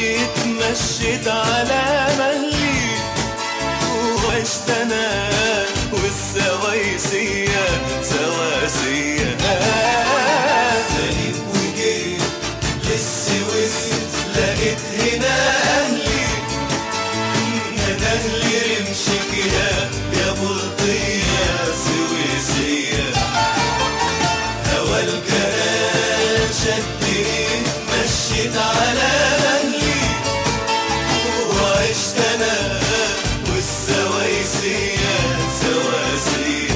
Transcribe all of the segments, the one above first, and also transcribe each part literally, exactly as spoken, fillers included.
جيت مشيت على مهلي وعشت انا والسويسية سواسية. سالت وجيت للسويس لقيت هنا اهلي، يا اهلي رمشك يا يا بلطية سويسية. هوا الجنان شدني مشيت على مهلي وعشت انا والسويسية سواسية.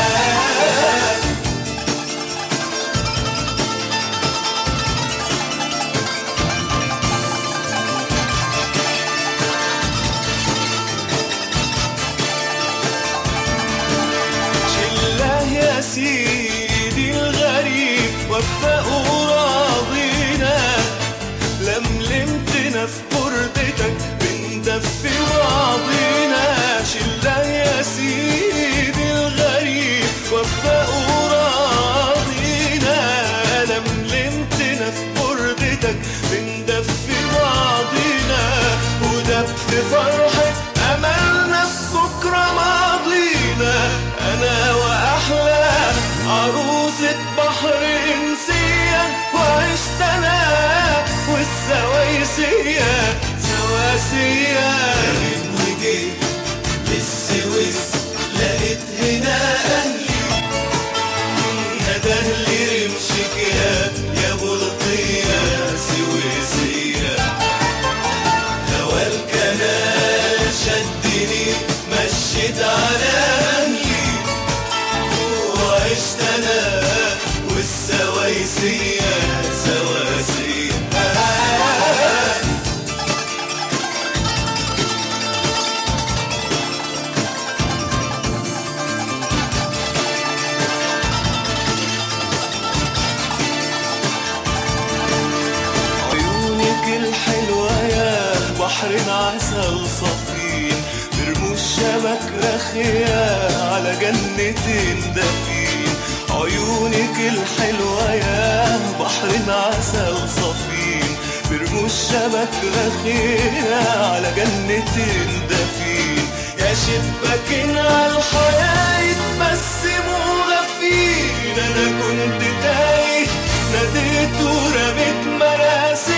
شله يا سيدي الغريب وفقوا راضينا، لملمتنا في بردتك بندفي بعضينا. شله يا سيدي الغريب وفقوا راضينا، لملمتنا في بردتك بندفي بعضينا. ودب في فرحة أملنا بكرة ماضينا، أنا وأحلى عروسة بحر إنسية وعشت أنا والسويسية سواسية. سالت وجيت للسويس لقيت هنا اهلي، يا ده اهلي رمشك يا يا بلطية سويسية. هوا الجنان شدني مشيت على اهلي وعشت انا والسويسية سواسية. عيونك الحلوة يا بحر عسل صفين، برموش شبك رخية على جنتين دفين. عيونك الحلوة يا بحر عسل صفين، برموش شبك رخية على جنتين دفين. يا شباكين عالحياة يتبسموا غفين، أنا كنت تايه ناديت ورميت مراسي